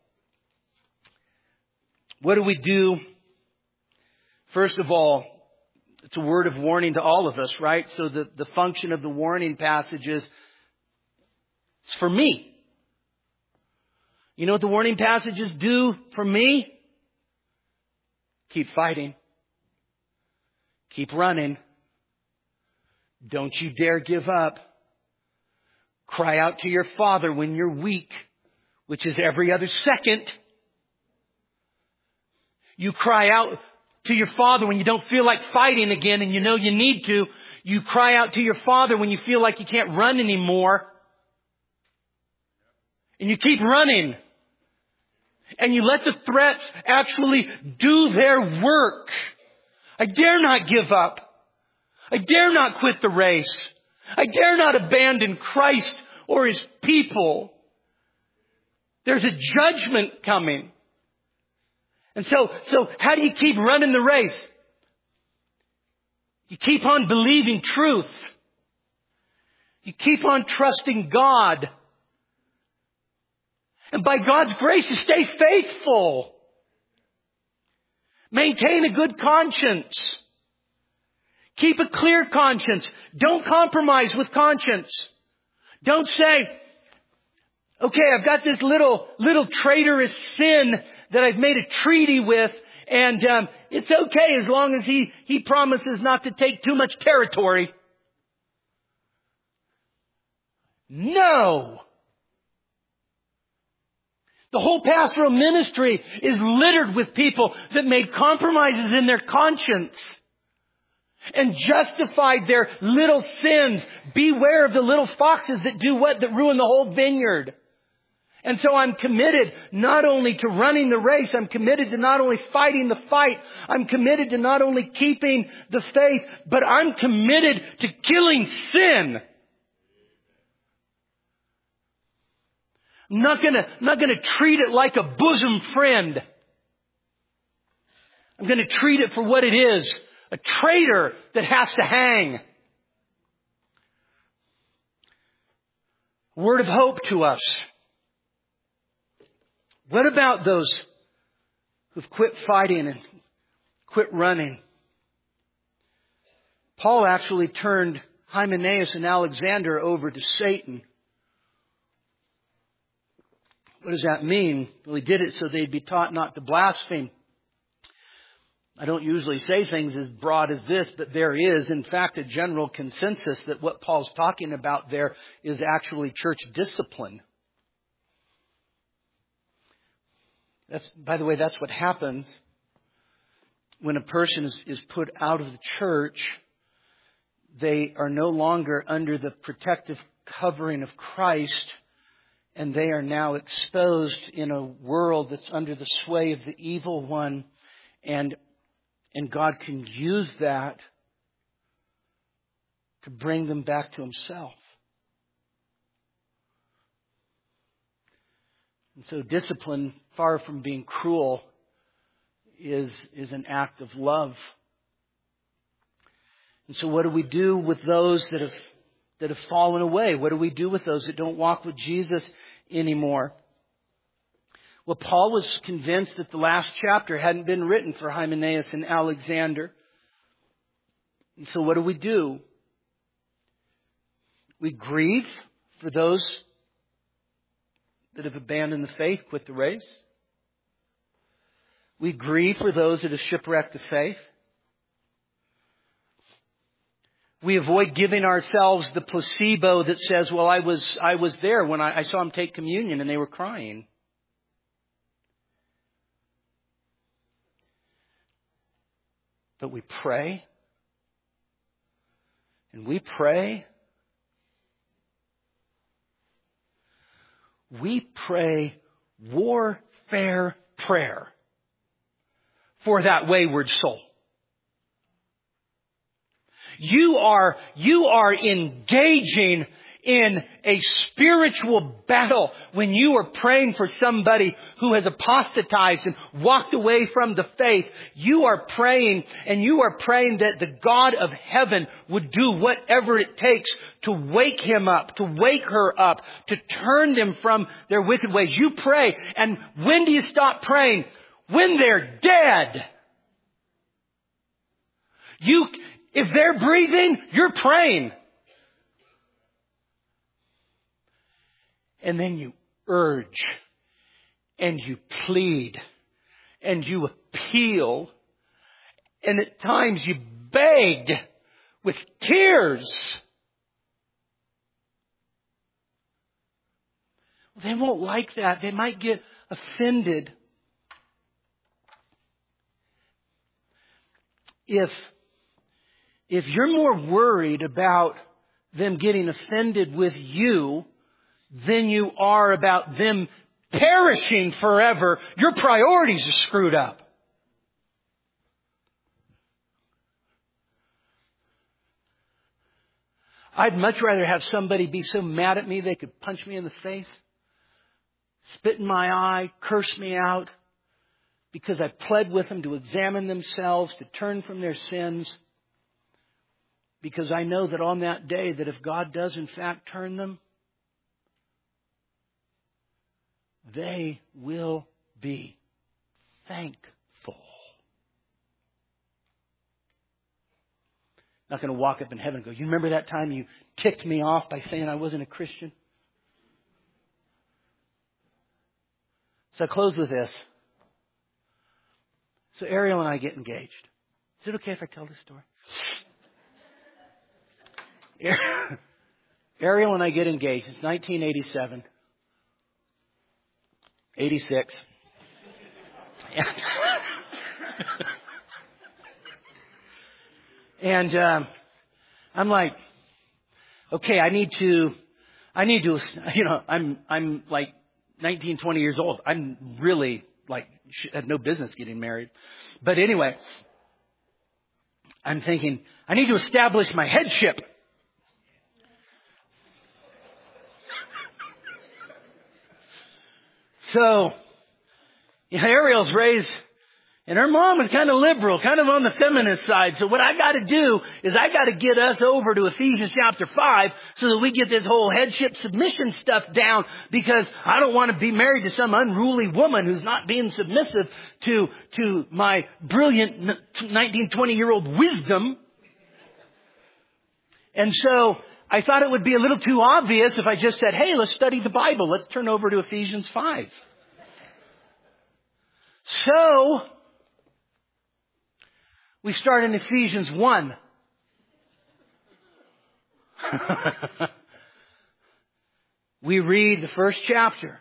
what do we do? First of all, it's a word of warning to all of us, right? So the function of the warning passages, it's for me. You know what the warning passages do for me? Keep fighting. Keep running. Don't you dare give up. Cry out to your Father when you're weak, which is every other second. You cry out to your Father when you don't feel like fighting again and you know you need to. You cry out to your Father when you feel like you can't run anymore. And you keep running. And you let the threats actually do their work. I dare not give up. I dare not quit the race. I dare not abandon Christ or His people. There's a judgment coming. And so how do you keep running the race? You keep on believing truth. You keep on trusting God. And by God's grace, you stay faithful. Maintain a good conscience. Keep a clear conscience. Don't compromise with conscience. Don't say, okay, I've got this little traitorous sin that I've made a treaty with, and it's okay as long as he promises not to take too much territory. No. The whole pastoral ministry is littered with people that made compromises in their conscience and justified their little sins. Beware of the little foxes that do what? That ruin the whole vineyard. And so I'm committed not only to running the race, I'm committed to not only fighting the fight, I'm committed to not only keeping the faith, but I'm committed to killing sin. I'm not gonna treat it like a bosom friend. I'm gonna treat it for what it is. A traitor that has to hang. Word of hope to us. What about those who've quit fighting and quit running? Paul actually turned Hymenaeus and Alexander over to Satan. What does that mean? Well, he did it so they'd be taught not to blaspheme. I don't usually say things as broad as this, but there is, in fact, a general consensus that what Paul's talking about there is actually church discipline. By the way, that's what happens when a person is put out of the church. They are no longer under the protective covering of Christ, and they are now exposed in a world that's under the sway of the evil one, and God can use that to bring them back to Himself. And so discipline, far from being cruel, is an act of love. And so what do we do with those that have fallen away? What do we do with those that don't walk with Jesus anymore? Well, Paul was convinced that the last chapter hadn't been written for Hymenaeus and Alexander. And so what do? We grieve for those that have abandoned the faith, quit the race. We grieve for those that have shipwrecked the faith. We avoid giving ourselves the placebo that says, well, I was there when I saw them take communion and they were crying. But we pray. And we pray. We pray warfare prayer for that wayward soul. You are engaging in a spiritual battle when you are praying for somebody who has apostatized and walked away from the faith. You are praying, and you are praying that the God of heaven would do whatever it takes to wake him up, to wake her up, to turn them from their wicked ways. You pray, and when do you stop praying? When they're dead. If they're breathing, you're praying. And then you urge, and you plead, and you appeal, and at times you beg with tears. They won't like that. They might get offended. If you're more worried about them getting offended with you than you are about them perishing forever, your priorities are screwed up. I'd much rather have somebody be so mad at me they could punch me in the face, spit in my eye, curse me out, because I pled with them to examine themselves, to turn from their sins. Because I know that on that day, that if God does in fact turn them, they will be thankful. Not going to walk up in heaven and go, you remember that time you ticked me off by saying I wasn't a Christian? So I close with this. So Ariel and I get engaged. Is it okay if I tell this story? Ariel and I get engaged. It's 1987. 86. And I'm like, okay, I need to, I'm like 19, 20 years old. I'm really had no business getting married. But anyway, I'm thinking, I need to establish my headship. So, Ariel's raised, and her mom was kind of liberal, kind of on the feminist side. So what I got to do is I got to get us over to Ephesians chapter 5 so that we get this whole headship submission stuff down, because I don't want to be married to some unruly woman who's not being submissive to my brilliant 19, 20-year-old wisdom. And so I thought it would be a little too obvious if I just said, hey, let's study the Bible. Let's turn over to Ephesians 5. So we start in Ephesians 1. We read the first chapter.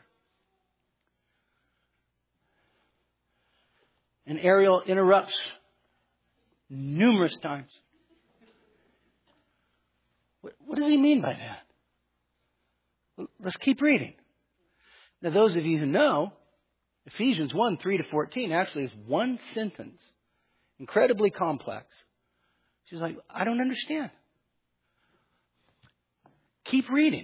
And Ariel interrupts numerous times. What does he mean by that? Well, let's keep reading. Now, those of you who know, Ephesians 1, 3 to 14 actually is one sentence. Incredibly complex. She's like, I don't understand. Keep reading.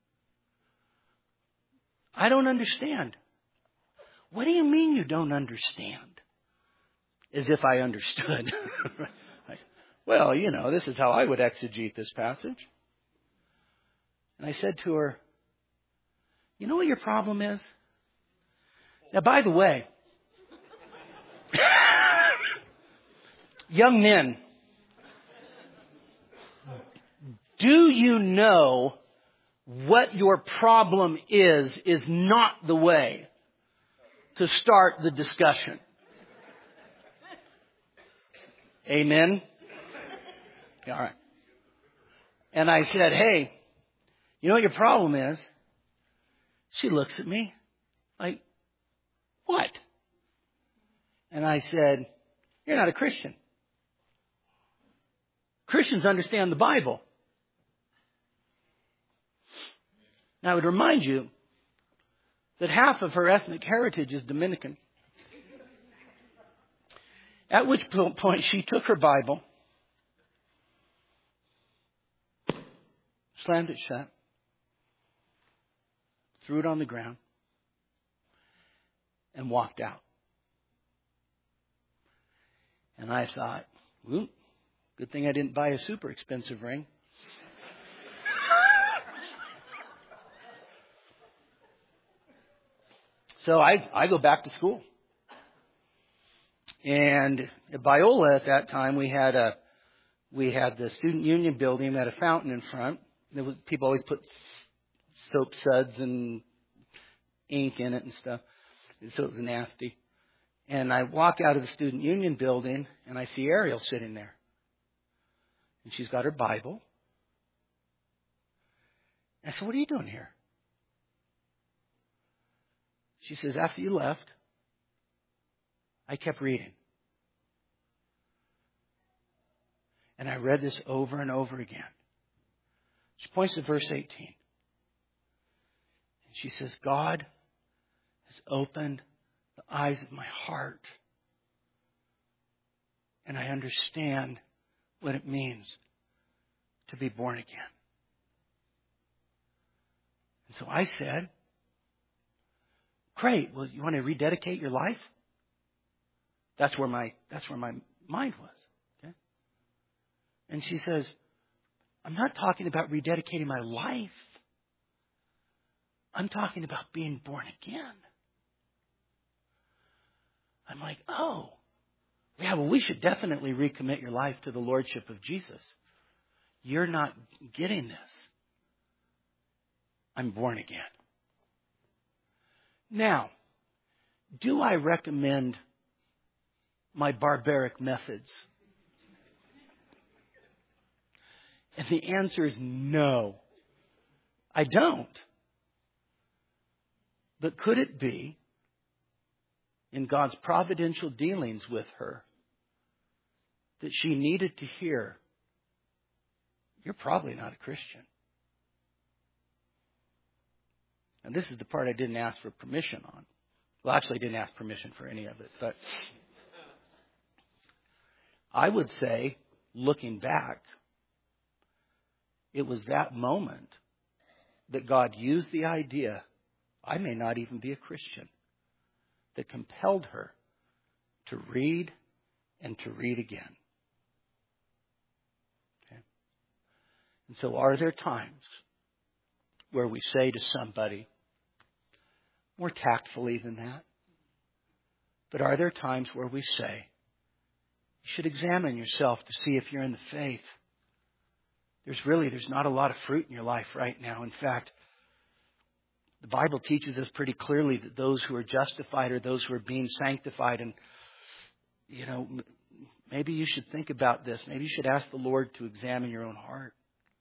I don't understand. What do you mean you don't understand? As if I understood. Well, this is how I would exegete this passage. And I said to her, you know what your problem is? Now, by the way, young men, do you know what your problem is not the way to start the discussion. Amen? All right. And I said, hey, you know what your problem is? She looks at me like, what? And I said, you're not a Christian. Christians understand the Bible. Now, I would remind you that half of her ethnic heritage is Dominican. At which point she took her Bible, slammed it shut, threw it on the ground, and walked out. And I thought, good thing I didn't buy a super expensive ring. So I go back to school. And at Biola at that time, we had the student union building, we had a fountain in front. People always put soap suds and ink in it and stuff. So it was nasty. And I walk out of the student union building and I see Ariel sitting there. And she's got her Bible. And I said, what are you doing here? She says, after you left, I kept reading. And I read this over and over again. She points to verse 18. And she says, God has opened the eyes of my heart. And I understand what it means to be born again. And so I said, great. Well, you want to rededicate your life? That's where my mind was. Okay? And she says, I'm not talking about rededicating my life. I'm talking about being born again. I'm like, oh, yeah, well, we should definitely recommit your life to the Lordship of Jesus. You're not getting this. I'm born again. Now, do I recommend my barbaric methods? And the answer is no. I don't. But could it be, in God's providential dealings with her, that she needed to hear, you're probably not a Christian? And this is the part I didn't ask for permission on. Well, actually, I didn't ask permission for any of it. But I would say, looking back, it was that moment that God used the idea, I may not even be a Christian, that compelled her to read and to read again. Okay? And so are there times where we say to somebody, more tactfully than that, but are there times where we say, you should examine yourself to see if you're in the faith? There's not a lot of fruit in your life right now. In fact, the Bible teaches us pretty clearly that those who are justified are those who are being sanctified. And, maybe you should think about this. Maybe you should ask the Lord to examine your own heart.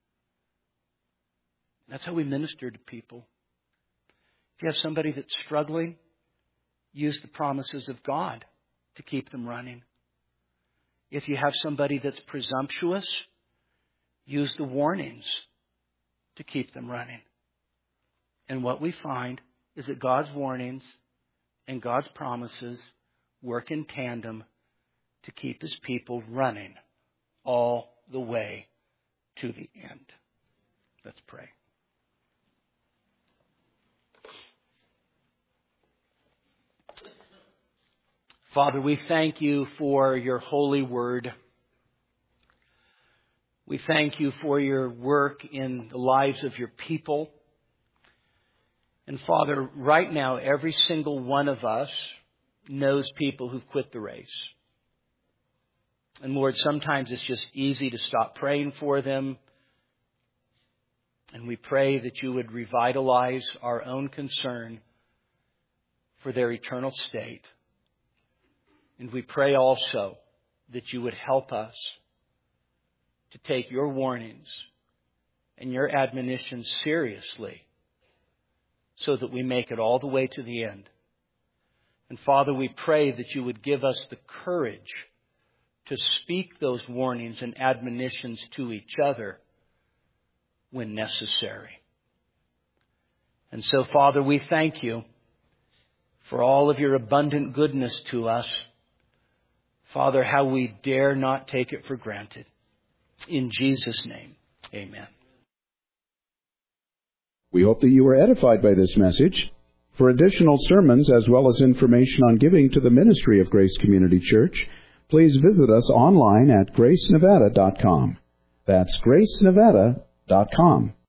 That's how we minister to people. If you have somebody that's struggling, use the promises of God to keep them running. If you have somebody that's presumptuous, use the warnings to keep them running. And what we find is that God's warnings and God's promises work in tandem to keep His people running all the way to the end. Let's pray. Father, we thank you for your holy word. We thank you for your work in the lives of your people. And Father, right now, every single one of us knows people who've quit the race. And Lord, sometimes it's just easy to stop praying for them. And we pray that you would revitalize our own concern for their eternal state. And we pray also that you would help us to take your warnings and your admonitions seriously so that we make it all the way to the end. And Father, we pray that you would give us the courage to speak those warnings and admonitions to each other when necessary. And so, Father, we thank you for all of your abundant goodness to us. Father, how we dare not take it for granted. In Jesus' name, amen. We hope that you were edified by this message. For additional sermons as well as information on giving to the ministry of Grace Community Church, please visit us online at gracenevada.com. That's gracenevada.com.